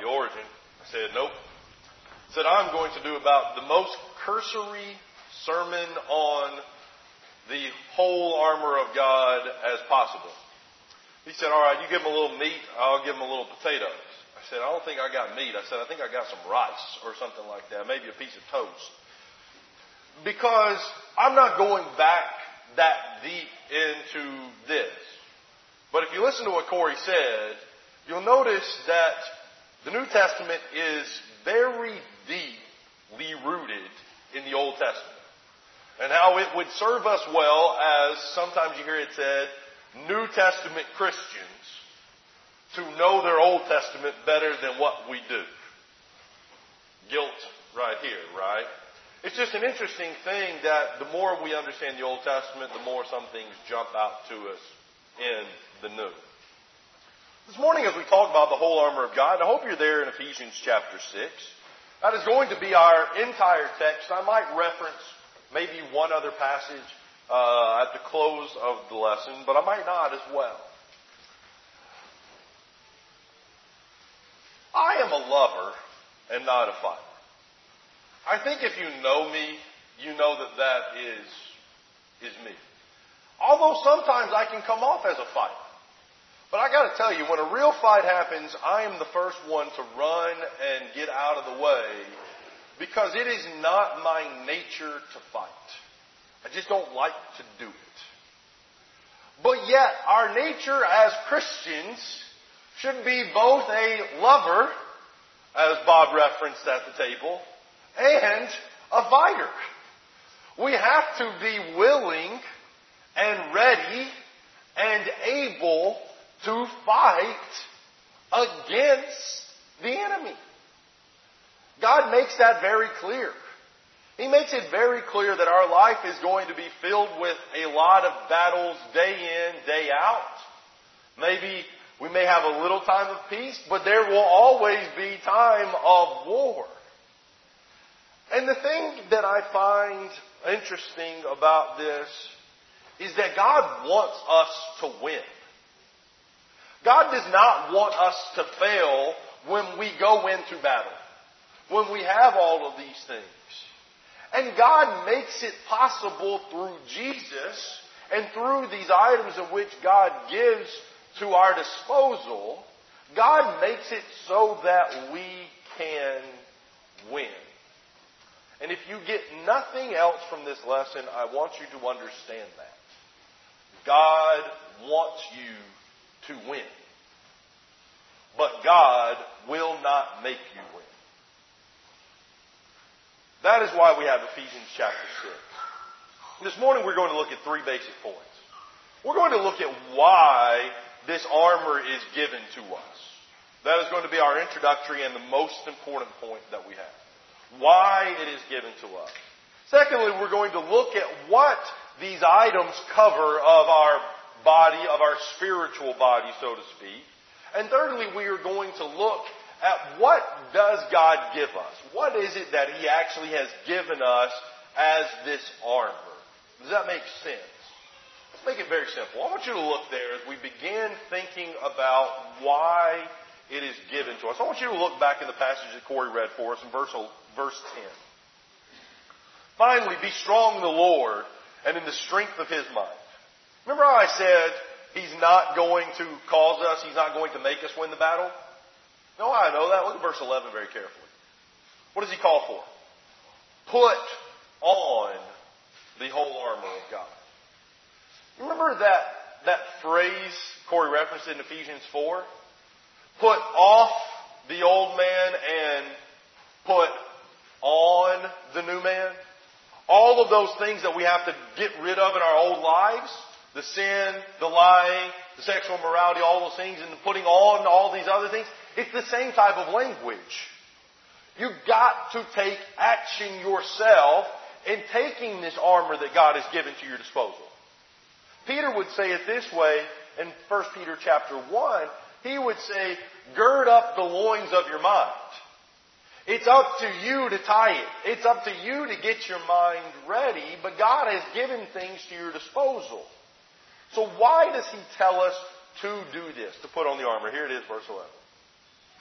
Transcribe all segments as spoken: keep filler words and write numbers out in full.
the origin. I said, nope. I said, I'm going to do about the most cursory sermon on the whole armor of God as possible. He said, all right, you give him a little meat, I'll give him a little potatoes. I said, I don't think I got meat. I said, I think I got some rice or something like that, maybe a piece of toast. Because I'm not going back that deep into this. But if you listen to what Corey said, you'll notice that the New Testament is very deeply rooted in the Old Testament. And how it would serve us well as, sometimes you hear it said, New Testament Christians to know their Old Testament better than what we do. Guilt right here, right? It's just an interesting thing that the more we understand the Old Testament, the more some things jump out to us in the New. This morning as we talk about the whole armor of God, I hope you're there in Ephesians chapter six. That is going to be our entire text. I might reference maybe one other passage uh, at the close of the lesson, but I might not as well. I am a lover and not a fighter. I think if you know me, you know that that is, is me. Although sometimes I can come off as a fighter. But I got to tell you, when a real fight happens, I am the first one to run and get out of the way because it is not my nature to fight. I just don't like to do it. But yet, our nature as Christians should be both a lover, as Bob referenced at the table, and a fighter. We have to be willing and ready and able to fight against the enemy. God makes that very clear. He makes it very clear that our life is going to be filled with a lot of battles day in, day out. Maybe we may have a little time of peace, but there will always be time of war. And the thing that I find interesting about this is that God wants us to win. God does not want us to fail when we go into battle, when we have all of these things. And God makes it possible through Jesus and through these items of which God gives to our disposal. God makes it so that we can win. And if you get nothing else from this lesson, I want you to understand that. God wants you to win. But God will not make you win. That is why we have Ephesians chapter six. This morning we're going to look at three basic points. We're going to look at why this armor is given to us. That is going to be our introductory and the most important point that we have. Why it is given to us. Secondly, we're going to look at what these items cover of our body, of our spiritual body, so to speak. And thirdly, we are going to look at what does God give us? What is it that He actually has given us as this armor? Does that make sense? Let's make it very simple. I want you to look there as we begin thinking about why it is given to us. I want you to look back in the passage that Corey read for us in verse, verse ten. Finally, be strong in the Lord and in the strength of His might. Remember how I said He's not going to cause us, He's not going to make us win the battle? No, I know that. Look at verse eleven very carefully. What does He call for? Put on the whole armor of God. Remember that, that phrase Corey referenced in Ephesians four? Put off the old man and put on the new man. All of those things that we have to get rid of in our old lives, the sin, the lying, the sexual immorality, all those things, and putting on all these other things, it's the same type of language. You've got to take action yourself in taking this armor that God has given to your disposal. Peter would say it this way in First Peter chapter one. He would say, gird up the loins of your mind. It's up to you to tie it. It's up to you to get your mind ready, but God has given things to your disposal. So why does He tell us to do this, to put on the armor? Here it is, verse eleven.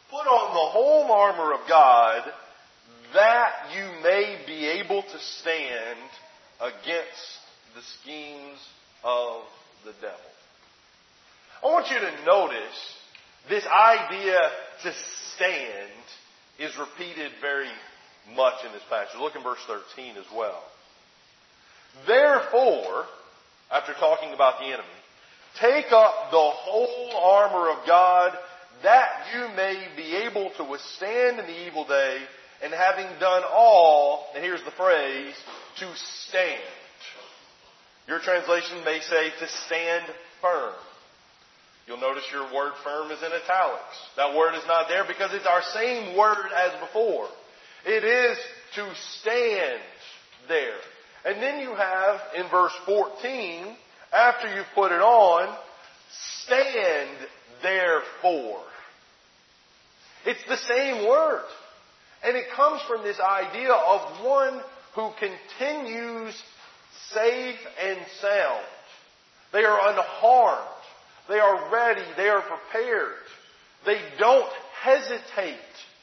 Put on the whole armor of God, that you may be able to stand against the schemes of the devil. I want you to notice this idea to stand is repeated very much in this passage. Look in verse thirteen as well. Therefore, after talking about the enemy, take up the whole armor of God, that you may be able to withstand in the evil day, and having done all, and here's the phrase, to stand. Your translation may say to stand firm. You'll notice your word firm is in italics. That word is not there because it's our same word as before. It is to stand there. And then you have in verse fourteen, after you've put it on, stand therefore. It's the same word. And it comes from this idea of one who continues safe and sound. They are unharmed. They are ready. They are prepared. They don't hesitate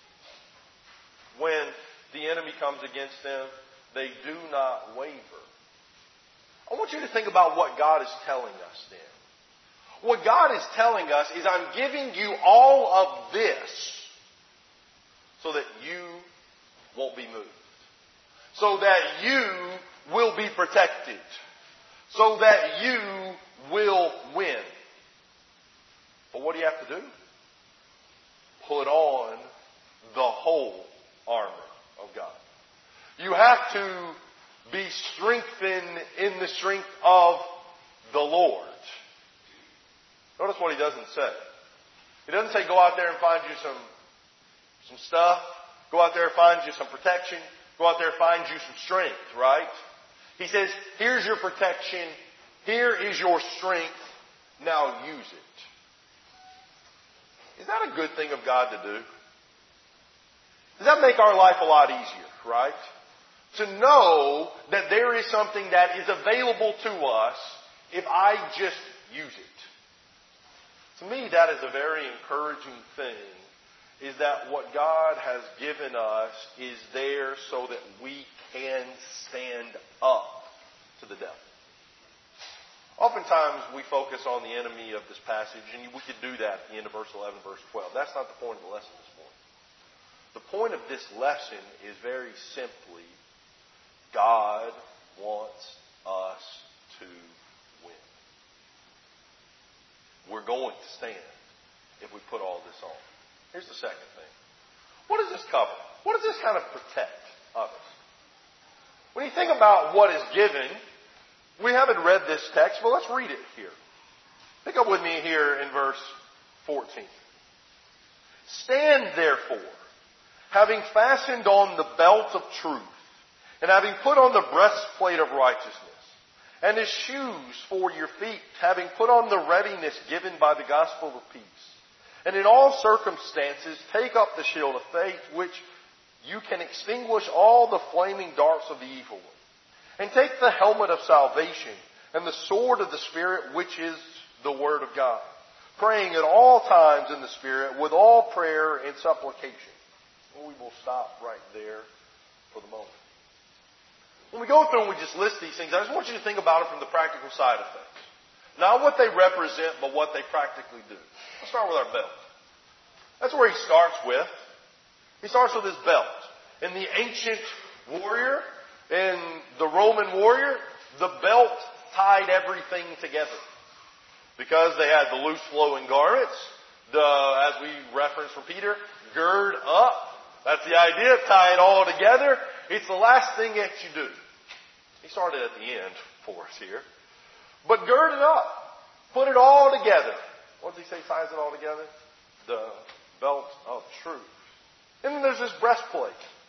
when the enemy comes against them. They do not waver. I want you to think about what God is telling us then. What God is telling us is, I'm giving you all of this so that you won't be moved. So that you will be protected. So that you will win. But what do you have to do? Put on the whole armor of God. You have to be strengthened in the strength of the Lord. Notice what he doesn't say. He doesn't say go out there and find you some, some stuff. Go out there and find you some protection. Go out there and find you some strength, right? He says, here's your protection. Here is your strength. Now use it. Is that a good thing of God to do? Does that make our life a lot easier, right? To know that there is something that is available to us if I just use it. To me, that is a very encouraging thing, is that what God has given us is there so that we can stand up to the devil. Oftentimes we focus on the enemy of this passage, and we could do that at the end of verse eleven, verse twelve. That's not the point of the lesson this morning. The point of this lesson is very simply, God wants us to win. We're going to stand if we put all this on. Here's the second thing. What does this cover? What does this kind of protect of us? When you think about what is given, we haven't read this text, but let's read it here. Pick up with me here in verse fourteen. Stand therefore, having fastened on the belt of truth, and having put on the breastplate of righteousness, and as shoes for your feet, having put on the readiness given by the gospel of peace. And in all circumstances, take up the shield of faith, which you can extinguish all the flaming darts of the evil one. And take the helmet of salvation and the sword of the Spirit, which is the Word of God, praying at all times in the Spirit with all prayer and supplication. Well, we will stop right there for the moment. When we go through and we just list these things, I just want you to think about it from the practical side of things. Not what they represent, but what they practically do. Let's start with our belt. That's where he starts with. He starts with his belt. In the ancient warrior, in the Roman warrior, the belt tied everything together. Because they had the loose flowing garments, the, as we referenced from Peter, gird up. That's the idea, tie it all together. It's the last thing that you do. He started at the end for us here. But gird it up. Put it all together. What does he say ties it all together? The belt of truth. And then there's this breastplate.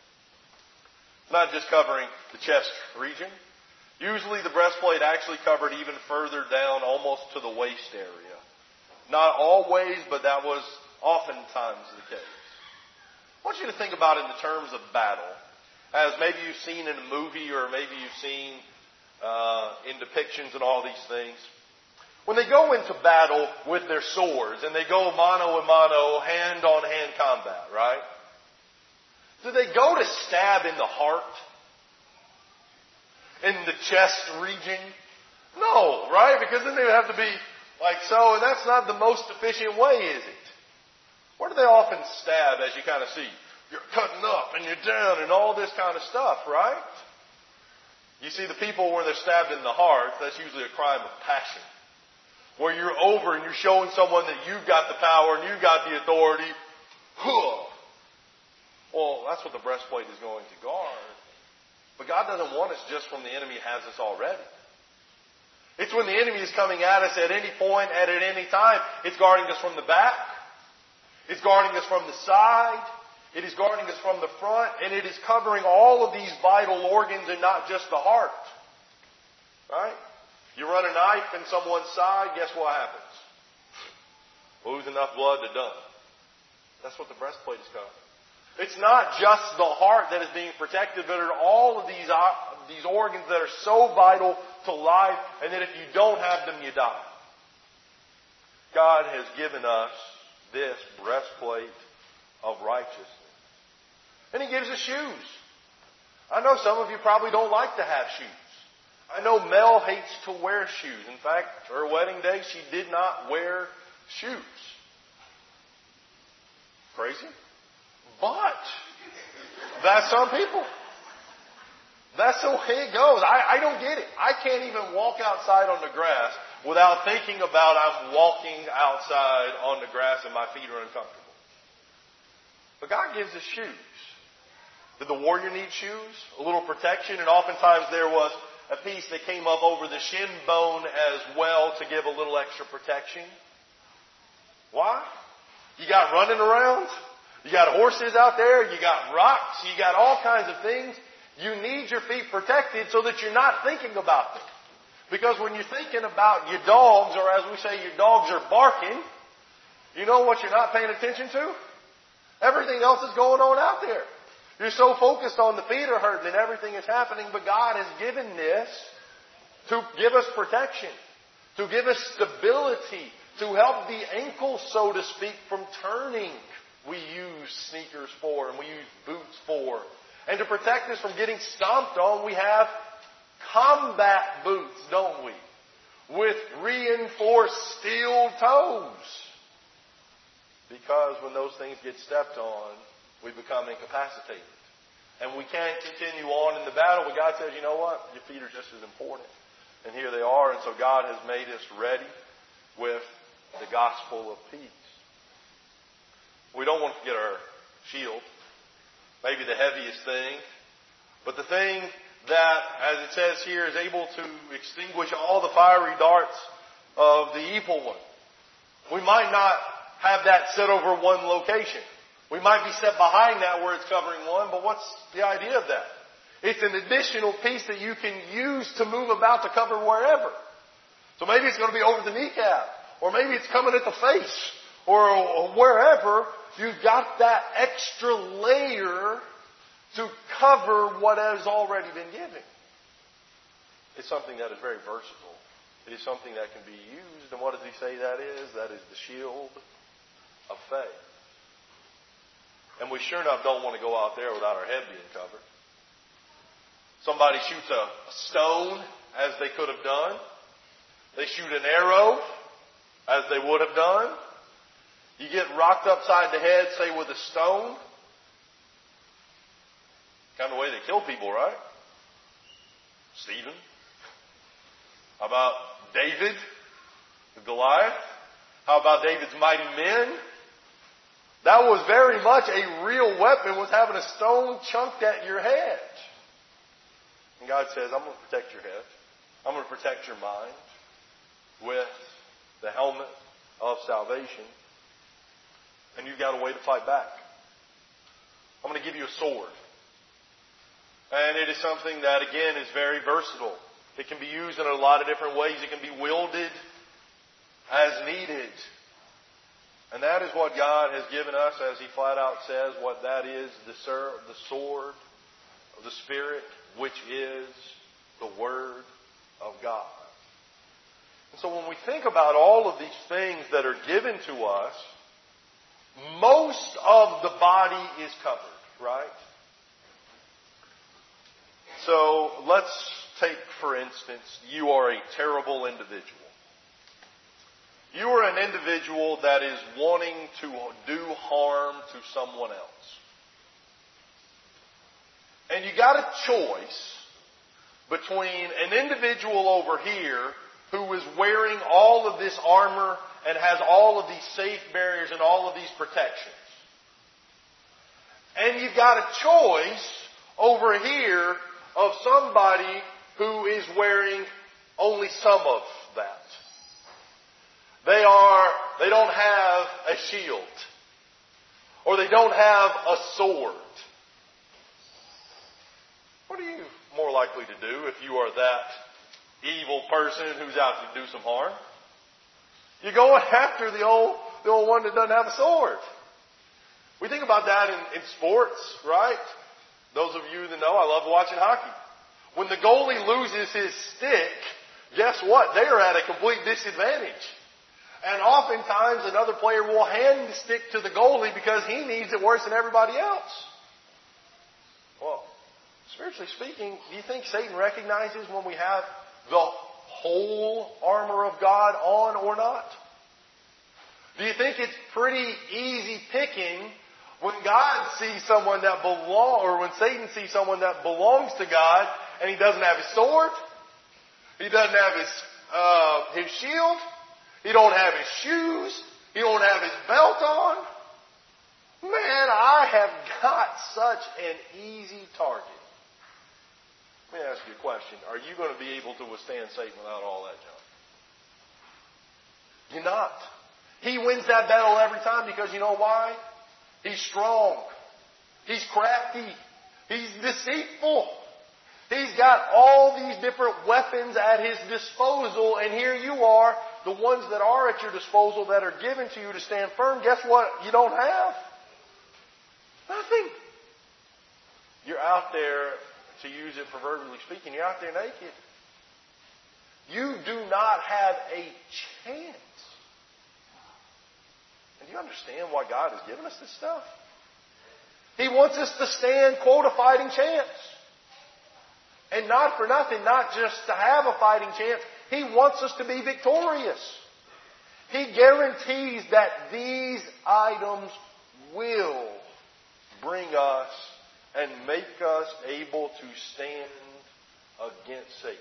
Not just covering the chest region. Usually the breastplate actually covered even further down, almost to the waist area. Not always, but that was oftentimes the case. I want you to think about it in the terms of battle. As maybe you've seen in a movie, or maybe you've seen uh, in depictions and all these things. When they go into battle with their swords and they go mano a mano, hand-on-hand combat, right? Do they go to stab in the heart? In the chest region? No, right? Because then they would have to be like so, and that's not the most efficient way, is it? Where do they often stab, as you kind of see? You're cutting up and you're down and all this kind of stuff, right? You see the people where they're stabbed in the heart, that's usually a crime of passion. Where you're over and you're showing someone that you've got the power and you've got the authority. Huh. Well, that's what the breastplate is going to guard. But God doesn't want us just when the enemy has us already. It's when the enemy is coming at us at any point, at any time. It's guarding us from the back. It's guarding us from the side. It is guarding us from the front. And it is covering all of these vital organs and not just the heart. Right? You run a knife in someone's side, guess what happens? Lose enough blood to done. That's what the breastplate is covering. It's not just the heart that is being protected, but all of these, these organs that are so vital to life, and that if you don't have them, you die. God has given us this breastplate of righteousness. And He gives us shoes. I know some of you probably don't like to have shoes. I know Mel hates to wear shoes. In fact, her wedding day, she did not wear shoes. Crazy? But that's some people. That's the way it goes. I, I don't get it. I can't even walk outside on the grass without thinking about I'm walking outside on the grass and my feet are uncomfortable. But God gives us shoes. Did the warrior need shoes? A little protection, and oftentimes there was a piece that came up over the shin bone as well to give a little extra protection. Why? You got running around. You got horses out there. You got rocks. You got all kinds of things. You need your feet protected so that you're not thinking about them. Because when you're thinking about your dogs, or as we say, your dogs are barking, you know what you're not paying attention to? Everything else is going on out there. You're so focused on the feet are hurting and everything is happening, but God has given this to give us protection, to give us stability, to help the ankle, so to speak, from turning. We use sneakers for, and we use boots for. And to protect us from getting stomped on, we have combat boots, don't we? With reinforced steel toes. Because when those things get stepped on, we become incapacitated. And we can't continue on in the battle, but God says, you know what? Your feet are just as important. And here they are, and so God has made us ready with the gospel of peace. We don't want to forget our shield. Maybe the heaviest thing. But the thing that, as it says here, is able to extinguish all the fiery darts of the evil one. We might not have that set over one location. We might be set behind that where it's covering one, but what's the idea of that? It's an additional piece that you can use to move about to cover wherever. So maybe it's going to be over the kneecap, or maybe it's coming at the face, or wherever. You've got that extra layer to cover what has already been given. It's something that is very versatile. It is something that can be used. And what does he say that is? That is the shield of faith. And we sure enough don't want to go out there without our head being covered. Somebody shoots a stone, as they could have done. They shoot an arrow, as they would have done. You get rocked upside the head, say with a stone. Kind of the way they kill people, right? Stephen. How about David, Goliath? How about David's mighty men? That was very much a real weapon, was having a stone chunked at your head. And God says, I'm going to protect your head. I'm going to protect your mind with the helmet of salvation. And you've got a way to fight back. I'm going to give you a sword. And it is something that, again, is very versatile. It can be used in a lot of different ways. It can be wielded as needed. And that is what God has given us, as He flat out says, what that is, the sword of the Spirit, which is the Word of God. So when we think about all of these things that are given to us, most of the body is covered, right? So let's take, for instance, you are a terrible individual. You are an individual that is wanting to do harm to someone else. And you got a choice between an individual over here who is wearing all of this armor and has all of these safe barriers and all of these protections. And you've got a choice over here of somebody who is wearing only some of that. They are, they don't have a shield. Or they don't have a sword. What are you more likely to do if you are that evil person who's out to do some harm? You're going after the old, the old one that doesn't have a sword. We think about that in, in sports, right? Those of you that know, I love watching hockey. When the goalie loses his stick, guess what? They are at a complete disadvantage. And oftentimes another player will hand the stick to the goalie because he needs it worse than everybody else. Well, spiritually speaking, do you think Satan recognizes when we have the whole armor of God on or not? Do you think it's pretty easy picking when God sees someone that belong, or when Satan sees someone that belongs to God and he doesn't have his sword, he doesn't have his uh, his shield, he don't have his shoes, he don't have his belt on? Man, I have got such an easy target. Let me ask you a question. Are you going to be able to withstand Satan without all that junk? You're not. He wins that battle every time because you know why? He's strong. He's crafty. He's deceitful. He's got all these different weapons at his disposal, and here you are, the ones that are at your disposal that are given to you to stand firm. Guess what? You don't have nothing. You're out there, to use it proverbially speaking, you're out there naked. You do not have a chance. And do you understand why God has given us this stuff? He wants us to stand, quote, a fighting chance. And not for nothing, not just to have a fighting chance. He wants us to be victorious. He guarantees that these items will bring us and make us able to stand against Satan.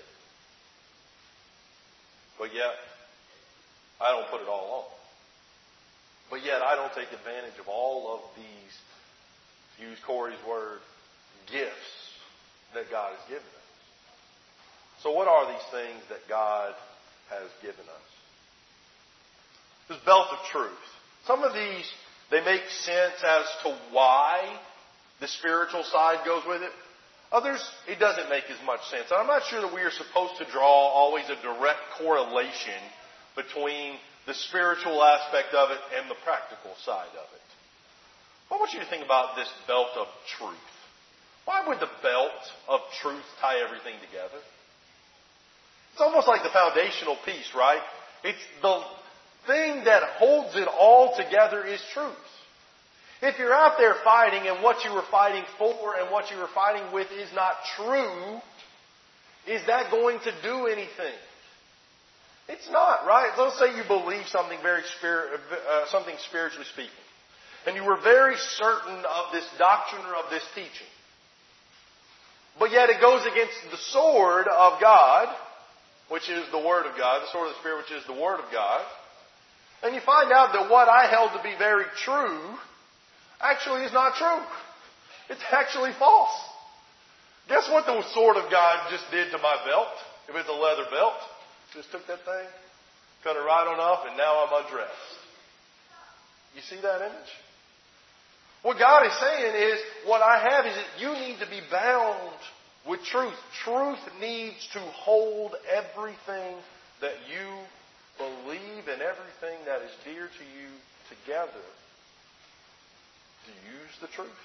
But yet, I don't put it all on. But yet, I don't take advantage of all of these, to use Corey's word, gifts that God has given us. So what are these things that God has given us? This belt of truth. Some of these, they make sense as to why the spiritual side goes with it. Others, it doesn't make as much sense. And I'm not sure that we are supposed to draw always a direct correlation between the spiritual aspect of it and the practical side of it. I want you to think about this belt of truth. Why would the belt of truth tie everything together? It's almost like the foundational piece, right? It's the thing that holds it all together is truth. If you're out there fighting and what you were fighting for and what you were fighting with is not true, is that going to do anything? It's not, right? Let's say you believe something very spirit, uh, something spiritually speaking, and you were very certain of this doctrine or of this teaching. But yet it goes against the sword of God, which is the Word of God, the sword of the Spirit, which is the Word of God. And you find out that what I held to be very true actually is not true. It's actually false. Guess what the sword of God just did to my belt? If it's a leather belt, just took that thing, cut it right on off, and now I'm undressed. You see that image? What God is saying is, what I have is that you need to be bound with truth. Truth needs to hold everything that you believe and everything that is dear to you together. Do you use the truth?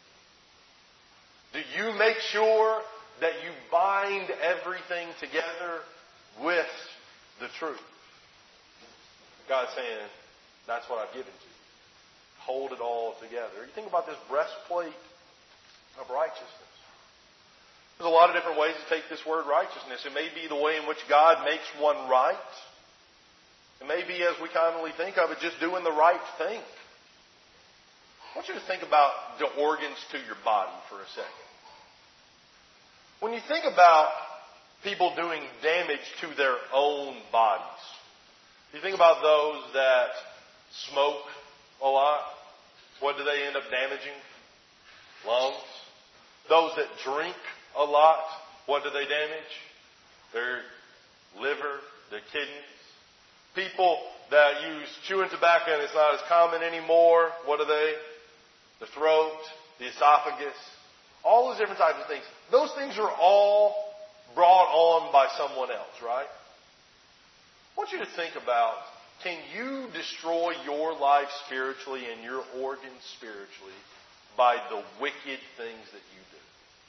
Do you make sure that you bind everything together with the truth? God's saying, that's what I've given to you. Hold it all together. You think about this breastplate of righteousness. There's a lot of different ways to take this word righteousness. It may be the way in which God makes one right. It may be, as we commonly think of it, just doing the right thing. I want you to think about the organs to your body for a second. When you think about people doing damage to their own bodies, you think about those that smoke a lot. What do they end up damaging? Lungs. Those that drink a lot, what do they damage? Their liver, their kidneys. People that use chewing tobacco and it's not as common anymore, what are they? The throat, the esophagus, all those different types of things. Those things are all brought on by someone else, right? I want you to think about, can you destroy your life spiritually and your organs spiritually by the wicked things that you do?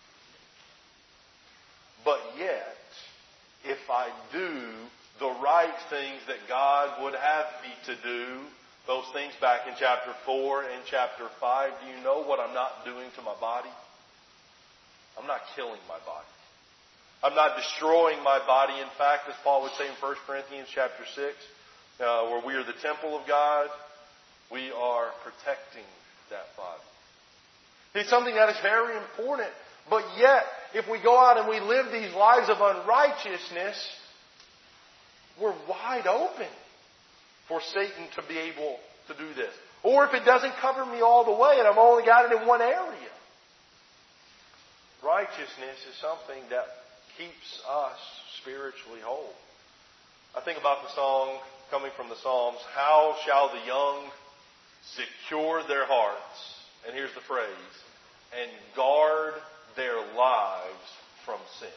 But yet, if I do the right things that God would have me to do, those things back in chapter four and chapter five, do you know what I'm not doing to my body? I'm not killing my body. I'm not destroying my body. In fact, as Paul would say in First Corinthians chapter six, uh, where we are the temple of God, we are protecting that body. It's something that is very important. But yet, if we go out and we live these lives of unrighteousness, we're wide open for Satan to be able to do this. Or if it doesn't cover me all the way and I've only got it in one area. Righteousness is something that keeps us spiritually whole. I think about the song coming from the Psalms, how shall the young secure their hearts, and here's the phrase, and guard their lives from sin.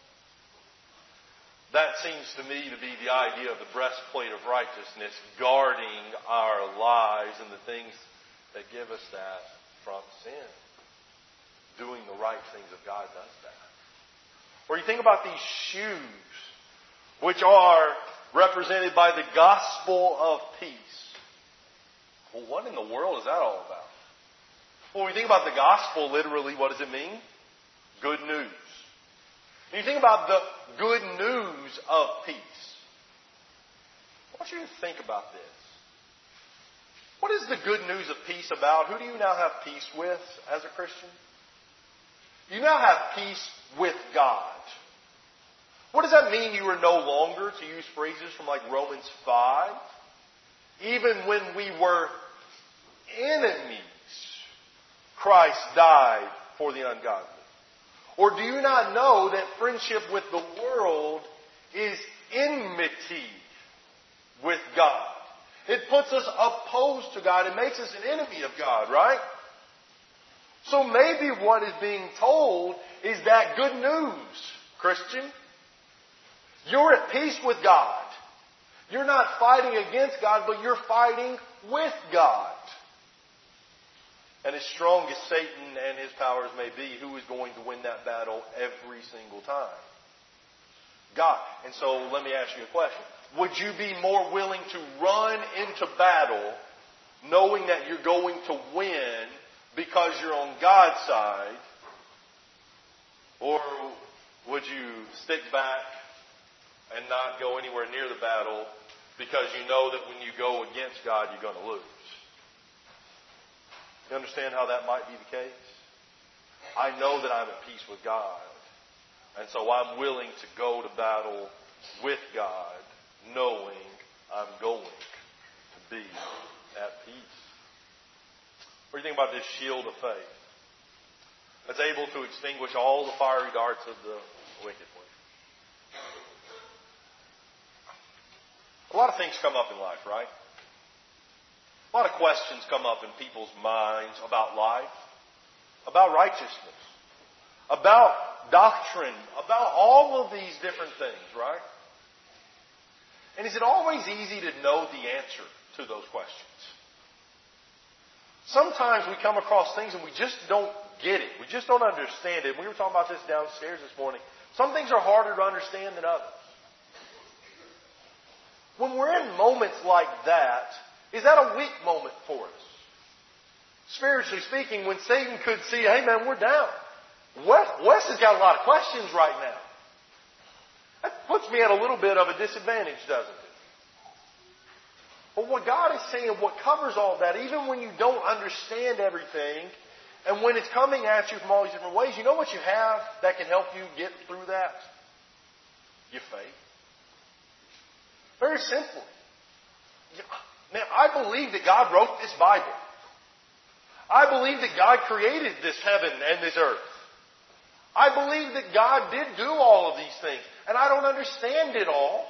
That seems to me to be the idea of the breastplate of righteousness, guarding our lives and the things that give us that from sin. Doing the right things of God does that. Or you think about these shoes, which are represented by the gospel of peace. Well, what in the world is that all about? Well, when we think about the gospel, literally, what does it mean? Good news. When you think about the good news of peace, I want you to think about this. What is the good news of peace about? Who do you now have peace with as a Christian? You now have peace with God. What does that mean? You are no longer, to use phrases from like Romans five, even when we were enemies, Christ died for the ungodly. Or do you not know that friendship with the world is enmity with God? It puts us opposed to God. It makes us an enemy of God, right? So maybe what is being told is that good news, Christian. You're at peace with God. You're not fighting against God, but you're fighting with God. And as strong as Satan and his powers may be, who is going to win that battle every single time? God. And so let me ask you a question. Would you be more willing to run into battle knowing that you're going to win because you're on God's side? Or would you stick back and not go anywhere near the battle because you know that when you go against God, you're going to lose? You understand how that might be the case? I know that I'm at peace with God. And so I'm willing to go to battle with God, knowing I'm going to be at peace. What do you think about this shield of faith? That's able to extinguish all the fiery darts of the wicked one. A lot of things come up in life, right? A lot of questions come up in people's minds about life, about righteousness, about doctrine, about all of these different things, right? And is it always easy to know the answer to those questions? Sometimes we come across things and we just don't get it. We just don't understand it. We were talking about this downstairs this morning. Some things are harder to understand than others. When we're in moments like that, is that a weak moment for us? Spiritually speaking, when Satan could see, hey man, we're down. Wes, Wes has got a lot of questions right now. That puts me at a little bit of a disadvantage, doesn't it? But what God is saying, what covers all that, even when you don't understand everything, and when it's coming at you from all these different ways, you know what you have that can help you get through that? Your faith. Very simple. Man, I believe that God wrote this Bible. I believe that God created this heaven and this earth. I believe that God did do all of these things. And I don't understand it all.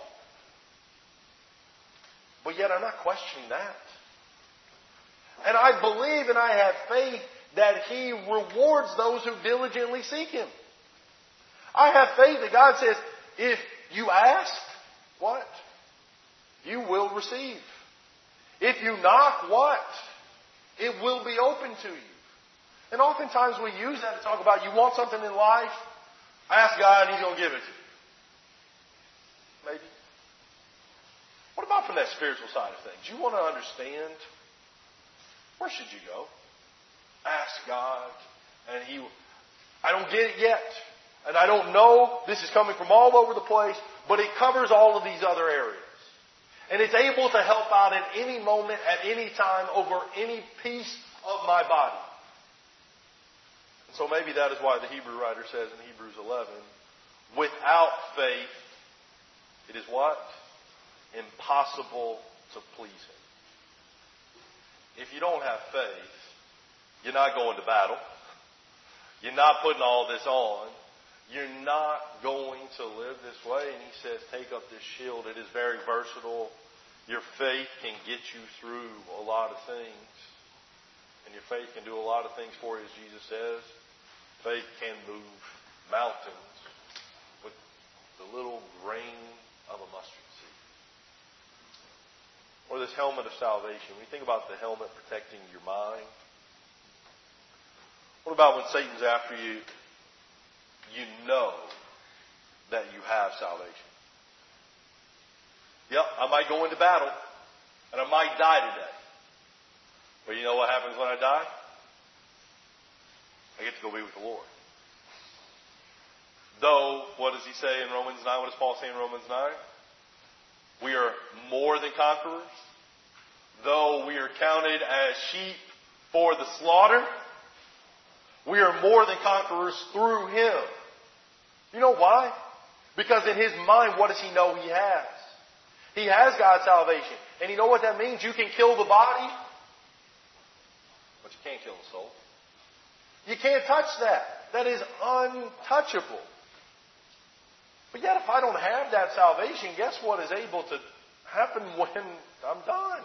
But yet I'm not questioning that. And I believe and I have faith that He rewards those who diligently seek Him. I have faith that God says, if you ask, what? You will receive. If you knock, what? It will be open to you. And oftentimes we use that to talk about, you want something in life? Ask God and He's going to give it to you. Maybe. What about from that spiritual side of things? You want to understand? Where should you go? Ask God. And He, I don't get it yet. And I don't know. This is coming from all over the place. But it covers all of these other areas. And it's able to help out at any moment, at any time, over any piece of my body. And so maybe that is why the Hebrew writer says in Hebrews eleven, without faith, it is what? Impossible to please Him. If you don't have faith, you're not going to battle. You're not putting all this on. You're not going to live this way. And he says, take up this shield. It is very versatile. Your faith can get you through a lot of things. And your faith can do a lot of things for you, as Jesus says. Faith can move mountains with the little grain of a mustard seed. Or this helmet of salvation. When you think about the helmet protecting your mind, what about when Satan's after you? You know that you have salvation. Yep, I might go into battle, and I might die today. But you know what happens when I die? I get to go be with the Lord. Though, what does he say in Romans nine? What does Paul say in Romans nine? We are more than conquerors. Though we are counted as sheep for the slaughter, we are more than conquerors through Him. You know why? Because in his mind, what does he know he has? He has God's salvation. And you know what that means? You can kill the body, but you can't kill the soul. You can't touch that. That is untouchable. But yet if I don't have that salvation, guess what is able to happen when I'm done?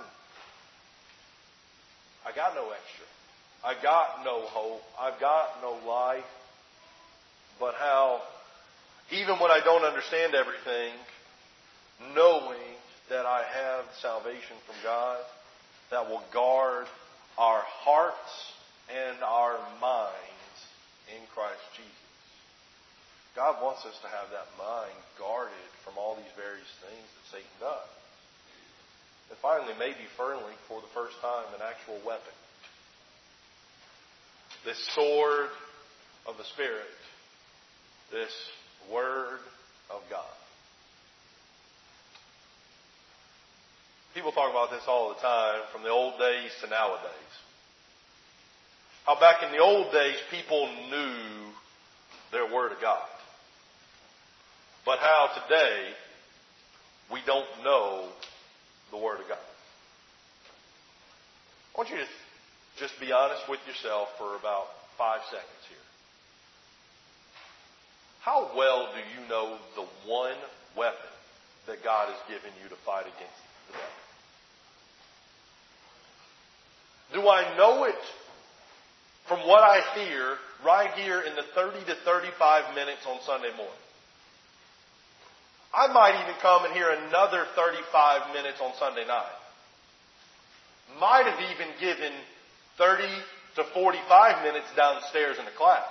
I got no extra. I got no hope. I've got no life. But how, even when I don't understand everything, knowing that I have salvation from God that will guard our hearts and our minds in Christ Jesus. God wants us to have that mind guarded from all these various things that Satan does. And finally, maybe firmly, for the first time, an actual weapon. This sword of the Spirit. This Word of God. People talk about this all the time, from the old days to nowadays. How back in the old days, people knew their Word of God. But how today, we don't know the Word of God. I want you to just be honest with yourself for about five seconds here. How well do you know the one weapon that God has given you to fight against the devil? Do I know it from what I hear right here in the thirty to thirty-five minutes on Sunday morning? I might even come and hear another thirty-five minutes on Sunday night. Might have even given thirty to forty-five minutes downstairs in the class.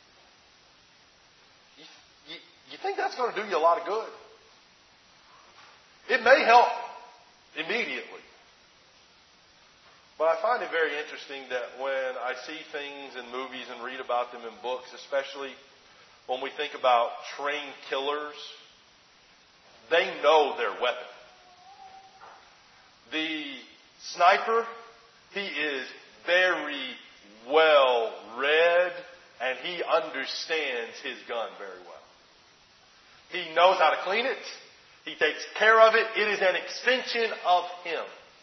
You, you, you think that's going to do you a lot of good? It may help immediately. But I find it very interesting that when I see things in movies and read about them in books, especially when we think about trained killers, they know their weapon. The sniper, he is very well read and he understands his gun very well. He knows how to clean it. He takes care of it. It is an extension of him.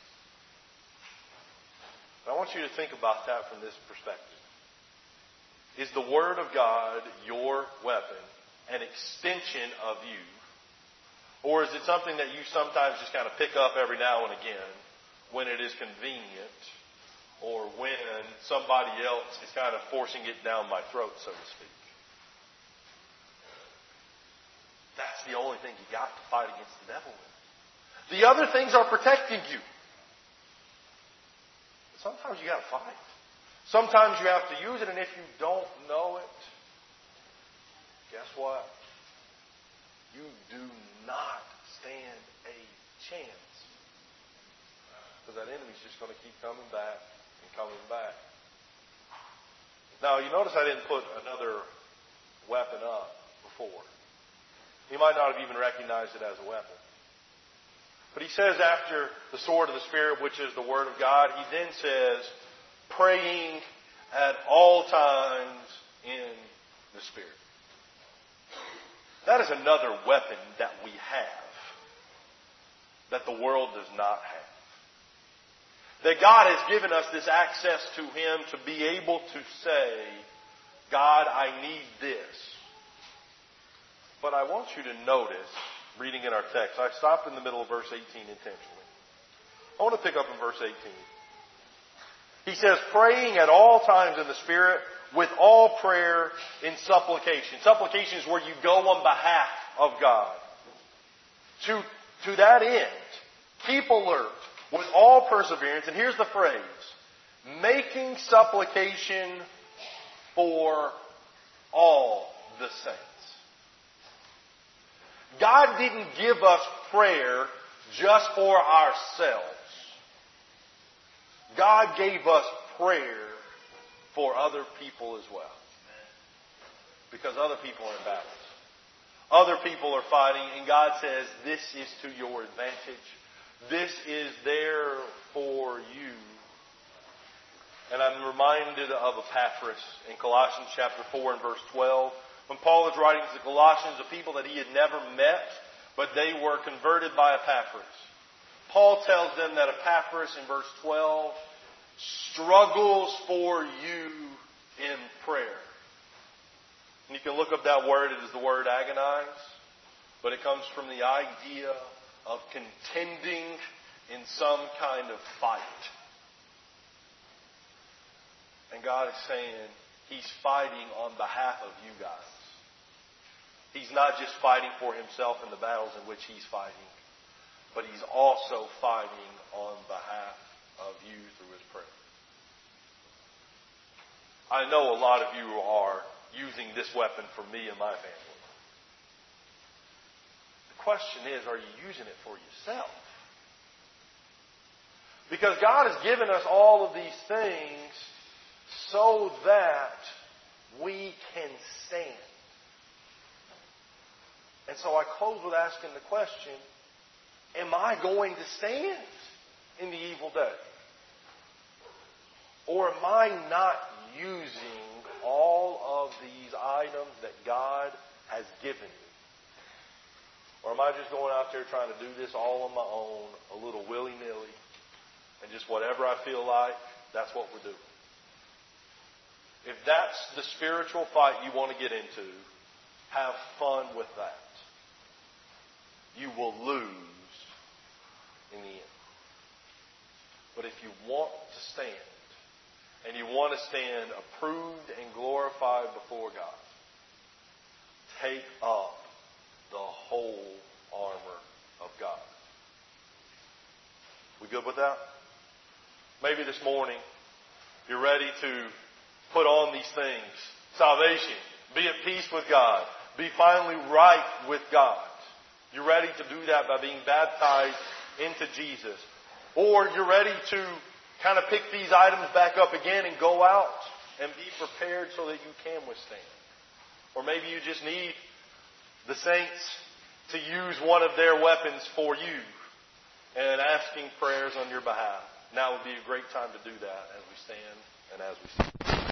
I want you to think about that from this perspective. Is the Word of God your weapon, an extension of you? Or is it something that you sometimes just kind of pick up every now and again when it is convenient or when somebody else is kind of forcing it down my throat, so to speak? That's the only thing you got to fight against the devil with. The other things are protecting you. Sometimes you got to fight. Sometimes you have to use it, and if you don't know it, guess what? You do not stand a chance. Because that enemy's just going to keep coming back and coming back. Now, you notice I didn't put another weapon up before. He might not have even recognized it as a weapon. But he says after the sword of the Spirit, which is the Word of God, he then says, praying at all times in the Spirit. That is another weapon that we have that the world does not have. That God has given us this access to Him to be able to say, God, I need this. But I want you to notice, reading in our text, I stopped in the middle of verse eighteen intentionally. I want to pick up in verse eighteen. He says, praying at all times in the Spirit with all prayer in supplication. Supplication is where you go on behalf of God. To, to that end, keep alert with all perseverance. And here's the phrase, making supplication for all the saints. God didn't give us prayer just for ourselves. God gave us prayer for other people as well. Because other people are in battles. Other people are fighting, and God says, this is to your advantage. This is there for you. And I'm reminded of Epaphras in Colossians chapter four and verse twelve. When Paul is writing to the Colossians, a people that he had never met, but they were converted by Epaphras. Paul tells them that Epaphras in verse twelve struggles for you in prayer. And you can look up that word. It is the word agonize. But it comes from the idea of contending in some kind of fight. And God is saying He's fighting on behalf of you guys. He's not just fighting for Himself in the battles in which He's fighting, but He's also fighting on behalf of you through His prayer. I know a lot of you are using this weapon for me and my family. The question is, are you using it for yourself? Because God has given us all of these things so that we can stand. And so I close with asking the question, am I going to stand in the evil day? Or am I not using all of these items that God has given me? Or am I just going out there trying to do this all on my own, a little willy-nilly, and just whatever I feel like, that's what we're doing? If that's the spiritual fight you want to get into, have fun with that. You will lose in the end. But if you want to stand, and you want to stand approved and glorified before God, take up the whole armor of God. We good with that? Maybe this morning you're ready to put on these things. Salvation. Be at peace with God. Be finally right with God. You're ready to do that by being baptized into Jesus. Or you're ready to kind of pick these items back up again and go out and be prepared so that you can withstand. Or maybe you just need the saints to use one of their weapons for you and asking prayers on your behalf. Now would be a great time to do that as we stand and as we sing.